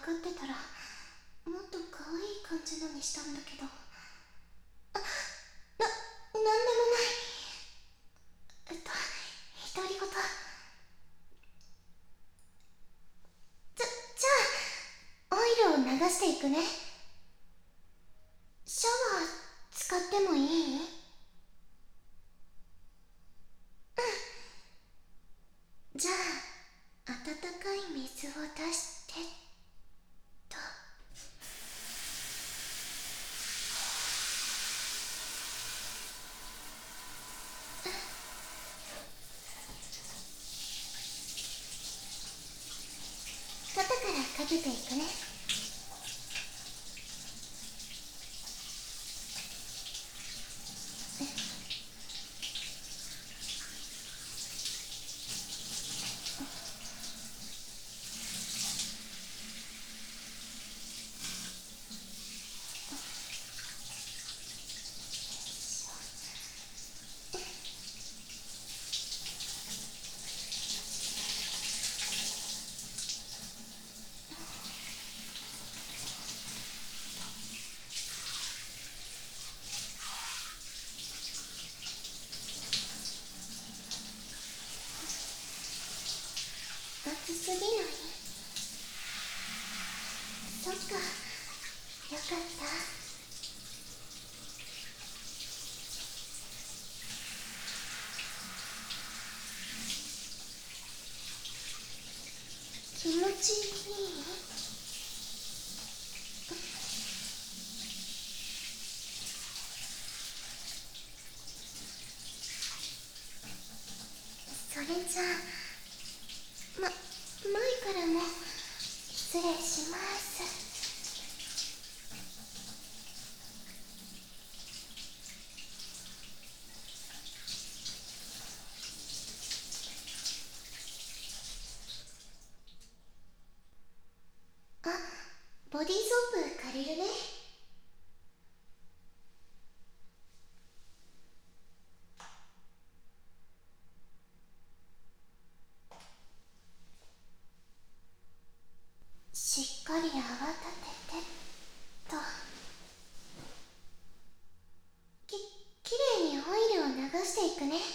かってたらもっと可愛い感じのにしたんだけど。なんでもない。独り言。じゃあオイルを流していくね。シャワー使ってもいい？じゃあ温かい水を出してと。肩からかけていくね。熱すぎない？そっか、よかった。気持ちいい？それじゃあ前からも失礼します。あ、ボディーソープ借りるね。しっかり泡立ててと。きれいにオイルを流していくね。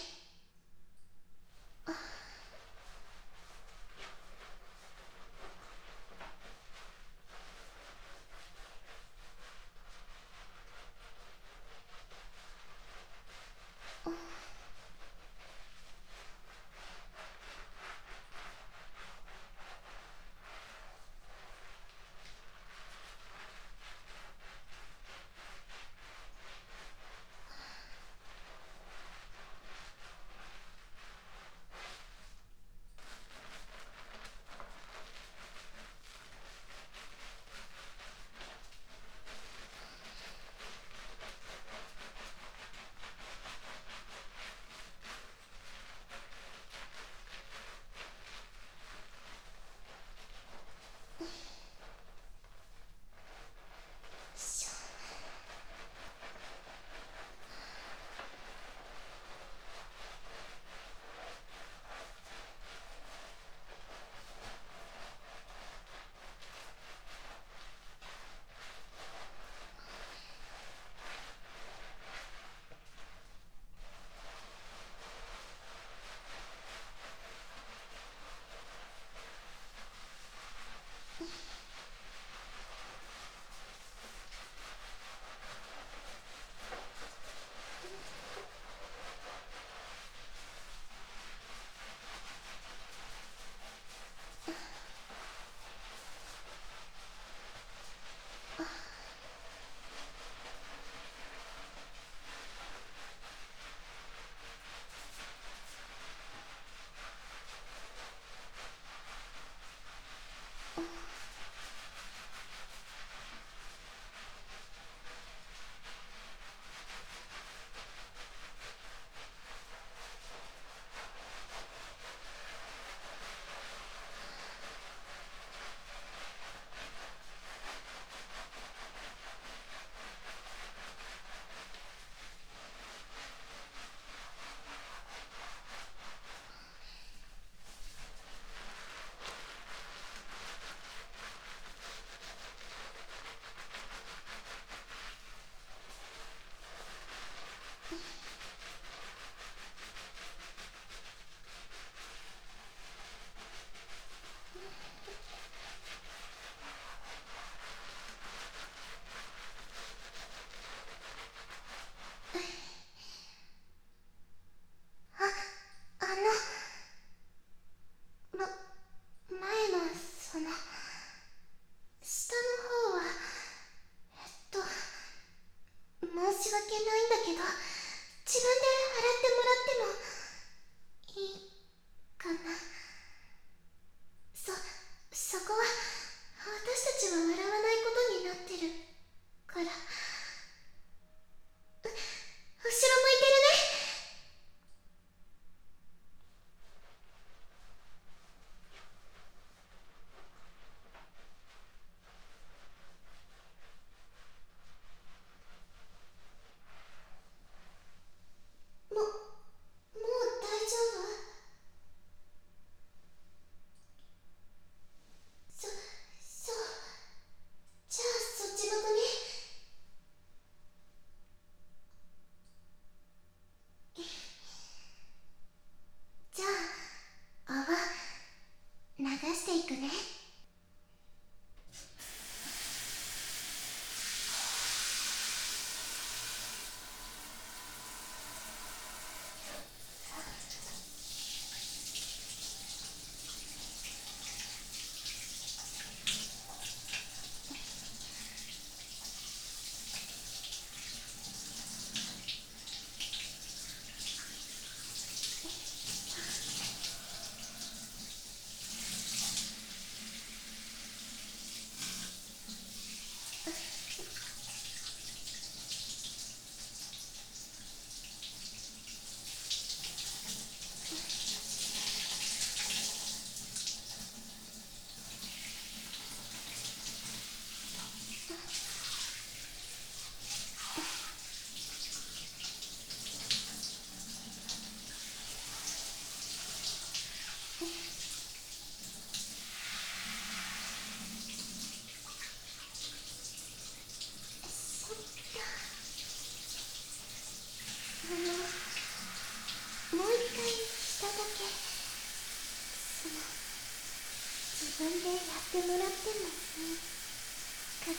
かな。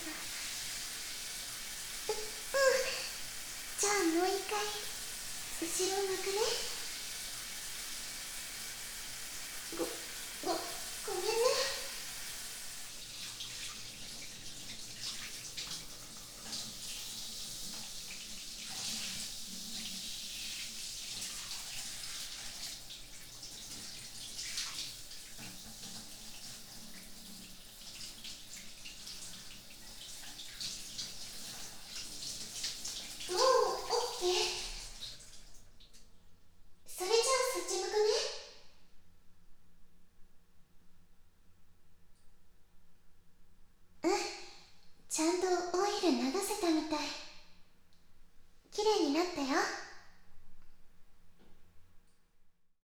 じゃあもう一回後ろ向くね。ごめんね。もうオッケー。それじゃあそっち向くね。うん、ちゃんとオイル流せたみたい。綺麗になったよ。